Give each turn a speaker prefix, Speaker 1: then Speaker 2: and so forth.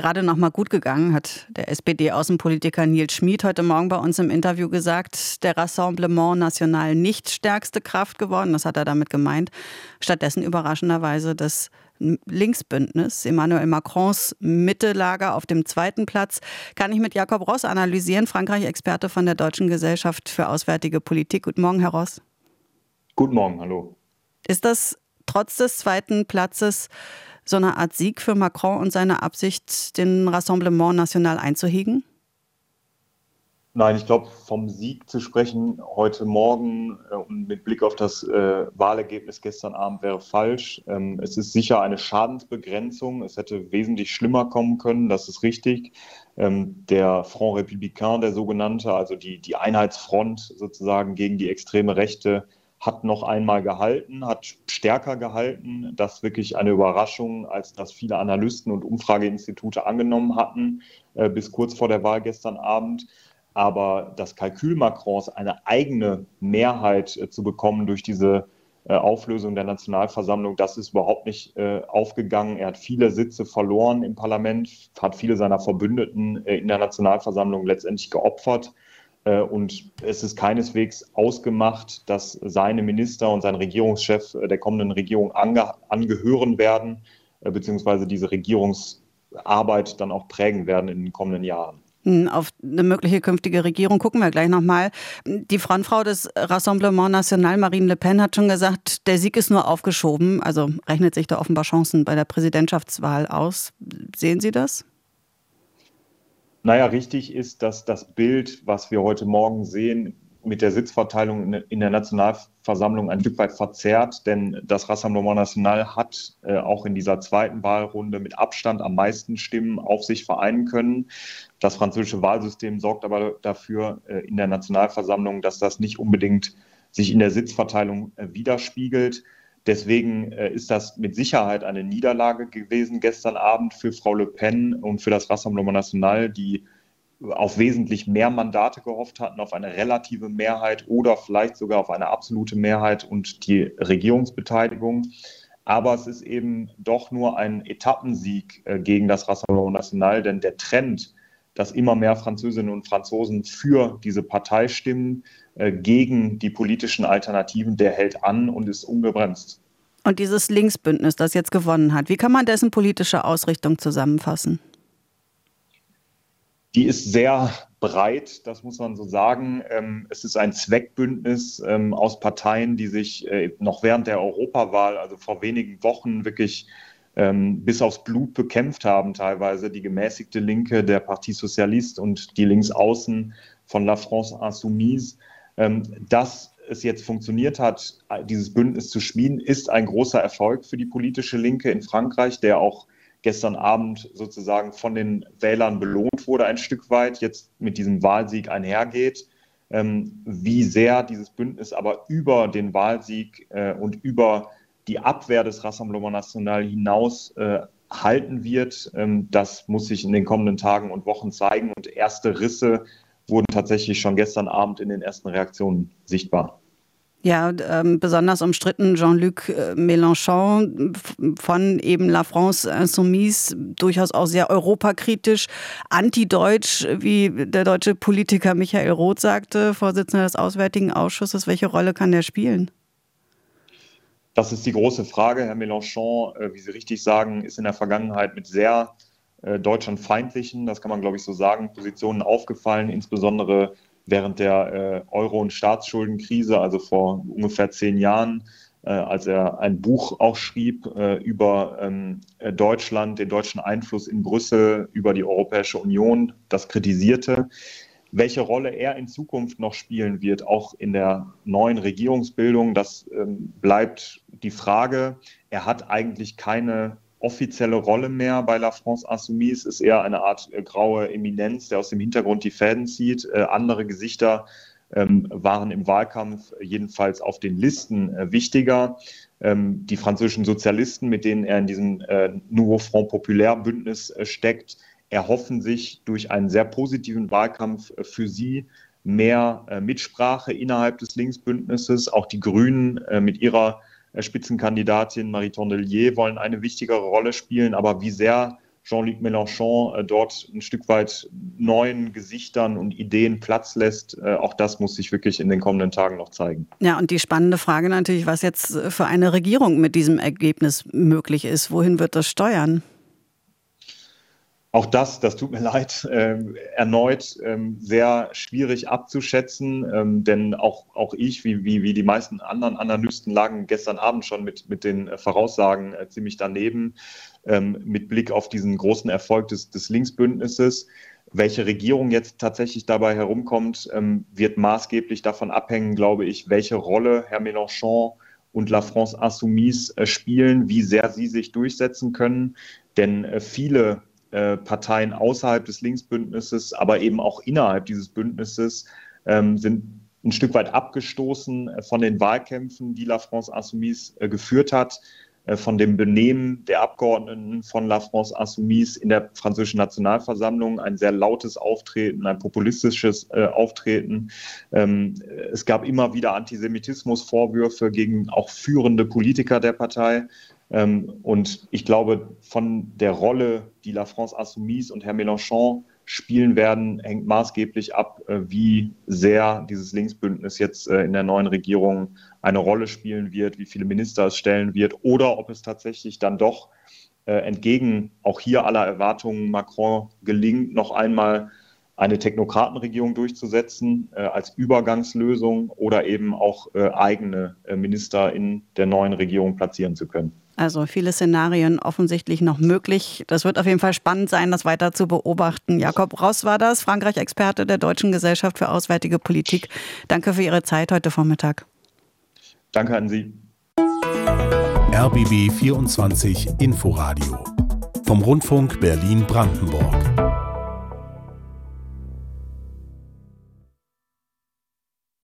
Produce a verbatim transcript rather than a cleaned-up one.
Speaker 1: gerade noch mal gut gegangen, hat der S P D-Außenpolitiker Nils Schmid heute Morgen bei uns im Interview gesagt. Der Rassemblement National nicht stärkste Kraft geworden, das hat er damit gemeint. Stattdessen überraschenderweise das Linksbündnis, Emmanuel Macrons Mitte-Lager auf dem zweiten Platz. Kann ich mit Jakob Ross analysieren, Frankreich-Experte von der Deutschen Gesellschaft für Auswärtige Politik. Guten Morgen, Herr Ross.
Speaker 2: Guten Morgen, hallo.
Speaker 1: Ist das trotz des zweiten Platzes so eine Art Sieg für Macron und seine Absicht, den Rassemblement National einzuhegen?
Speaker 2: Nein, ich glaube, vom Sieg zu sprechen heute Morgen äh, und mit Blick auf das äh, Wahlergebnis gestern Abend wäre falsch. Ähm, es ist sicher eine Schadensbegrenzung. Es hätte wesentlich schlimmer kommen können, das ist richtig. Ähm, der Front Républicain, der sogenannte, also die, die Einheitsfront sozusagen gegen die extreme Rechte, hat noch einmal gehalten, hat stärker gehalten. Das ist wirklich eine Überraschung, als das viele Analysten und Umfrageinstitute angenommen hatten, äh, bis kurz vor der Wahl gestern Abend. Aber das Kalkül Macrons, eine eigene Mehrheit äh, zu bekommen durch diese äh, Auflösung der Nationalversammlung, das ist überhaupt nicht äh, aufgegangen. Er hat viele Sitze verloren im Parlament, hat viele seiner Verbündeten äh, in der Nationalversammlung letztendlich geopfert. Und es ist keineswegs ausgemacht, dass seine Minister und sein Regierungschef der kommenden Regierung ange- angehören werden, beziehungsweise diese Regierungsarbeit dann auch prägen werden in den kommenden Jahren.
Speaker 1: Auf eine mögliche künftige Regierung gucken wir gleich nochmal. Die Frontfrau des Rassemblement National, Marine Le Pen, hat schon gesagt, der Sieg ist nur aufgeschoben. Also rechnet sich da offenbar Chancen bei der Präsidentschaftswahl aus. Sehen Sie das?
Speaker 2: Naja, richtig ist, dass das Bild, was wir heute Morgen sehen, mit der Sitzverteilung in der Nationalversammlung ein Stück weit verzerrt, denn das Rassemblement National hat äh, auch in dieser zweiten Wahlrunde mit Abstand am meisten Stimmen auf sich vereinen können. Das französische Wahlsystem sorgt aber dafür äh, in der Nationalversammlung, dass das nicht unbedingt sich in der Sitzverteilung äh, widerspiegelt. Deswegen äh, ist das mit Sicherheit eine Niederlage gewesen gestern Abend für Frau Le Pen und für das Rassemblement National, die auf wesentlich mehr Mandate gehofft hatten, auf eine relative Mehrheit oder vielleicht sogar auf eine absolute Mehrheit und die Regierungsbeteiligung. Aber es ist eben doch nur ein Etappensieg äh, gegen das Rassemblement National, denn der Trend, dass immer mehr Französinnen und Franzosen für diese Partei stimmen, äh, gegen die politischen Alternativen, der hält an und ist ungebremst.
Speaker 1: Und dieses Linksbündnis, das jetzt gewonnen hat, wie kann man dessen politische Ausrichtung zusammenfassen?
Speaker 2: Die ist sehr breit, das muss man so sagen. Es ist ein Zweckbündnis aus Parteien, die sich noch während der Europawahl, also vor wenigen Wochen, wirklich bis aufs Blut bekämpft haben teilweise. Die gemäßigte Linke, der Parti Socialiste und die Linksaußen von La France Insoumise. Dass es jetzt funktioniert hat, dieses Bündnis zu schmieden, ist ein großer Erfolg für die politische Linke in Frankreich, der auch gestern Abend sozusagen von den Wählern belohnt wurde, ein Stück weit, jetzt mit diesem Wahlsieg einhergeht. Ähm, wie sehr dieses Bündnis aber über den Wahlsieg äh, und über die Abwehr des Rassemblement National hinaus äh, halten wird, ähm, das muss sich in den kommenden Tagen und Wochen zeigen. Und erste Risse wurden tatsächlich schon gestern Abend in den ersten Reaktionen sichtbar.
Speaker 1: Ja, ähm, besonders umstritten Jean-Luc Mélenchon von eben La France Insoumise, durchaus auch sehr europakritisch, antideutsch, wie der deutsche Politiker Michael Roth sagte, Vorsitzender des Auswärtigen Ausschusses. Welche Rolle kann der spielen?
Speaker 2: Das ist die große Frage. Herr Mélenchon, wie Sie richtig sagen, ist in der Vergangenheit mit sehr äh, deutschlandfeindlichen, das kann man glaube ich so sagen, Positionen aufgefallen, insbesondere während der äh, Euro- und Staatsschuldenkrise, also vor ungefähr zehn Jahren, äh, als er ein Buch auch schrieb äh, über ähm, Deutschland, den deutschen Einfluss in Brüssel, über die Europäische Union, das kritisierte. Welche Rolle er in Zukunft noch spielen wird, auch in der neuen Regierungsbildung, das ähm, bleibt die Frage. Er hat eigentlich keine offizielle Rolle mehr bei La France Insoumise, ist eher eine Art äh, graue Eminenz, der aus dem Hintergrund die Fäden zieht. Äh, andere Gesichter ähm, waren im Wahlkampf jedenfalls auf den Listen äh, wichtiger. Ähm, die französischen Sozialisten, mit denen er in diesem äh, Nouveau Front Populaire Bündnis äh, steckt, erhoffen sich durch einen sehr positiven Wahlkampf äh, für sie mehr äh, Mitsprache innerhalb des Linksbündnisses. Auch die Grünen äh, mit ihrer Spitzenkandidatin Marie Tondelier wollen eine wichtigere Rolle spielen, aber wie sehr Jean-Luc Mélenchon äh, dort ein Stück weit neuen Gesichtern und Ideen Platz lässt. Äh, auch das muss sich wirklich in den kommenden Tagen noch zeigen.
Speaker 1: Ja, und die spannende Frage natürlich, was jetzt für eine Regierung mit diesem Ergebnis möglich ist. Wohin wird das steuern?
Speaker 2: Auch das, das tut mir leid, äh, erneut ähm, sehr schwierig abzuschätzen, ähm, denn auch, auch ich, wie, wie, wie die meisten anderen Analysten, lagen gestern Abend schon mit, mit den Voraussagen äh, ziemlich daneben, ähm, mit Blick auf diesen großen Erfolg des, des Linksbündnisses. Welche Regierung jetzt tatsächlich dabei herumkommt, ähm, wird maßgeblich davon abhängen, glaube ich, welche Rolle Herr Mélenchon und La France Insoumise äh, spielen, wie sehr sie sich durchsetzen können, denn äh, viele Parteien außerhalb des Linksbündnisses, aber eben auch innerhalb dieses Bündnisses ähm, sind ein Stück weit abgestoßen von den Wahlkämpfen, die La France Insoumise äh, geführt hat, äh, von dem Benehmen der Abgeordneten von La France Insoumise in der französischen Nationalversammlung, ein sehr lautes Auftreten, ein populistisches äh, Auftreten. Ähm, es gab immer wieder Antisemitismusvorwürfe gegen auch führende Politiker der Partei. Und ich glaube, von der Rolle, die La France Insoumise und Herr Mélenchon spielen werden, hängt maßgeblich ab, wie sehr dieses Linksbündnis jetzt in der neuen Regierung eine Rolle spielen wird, wie viele Minister es stellen wird oder ob es tatsächlich dann doch entgegen auch hier aller Erwartungen Macron gelingt, noch einmal eine Technokratenregierung durchzusetzen äh, als Übergangslösung oder eben auch äh, eigene äh, Minister in der neuen Regierung platzieren zu können.
Speaker 1: Also viele Szenarien offensichtlich noch möglich. Das wird auf jeden Fall spannend sein, das weiter zu beobachten. Jakob Ross war das, Frankreich-Experte der Deutschen Gesellschaft für Auswärtige Politik. Danke für Ihre Zeit heute Vormittag.
Speaker 2: Danke an Sie.
Speaker 3: R B B vierundzwanzig Inforadio vom Rundfunk Berlin-Brandenburg.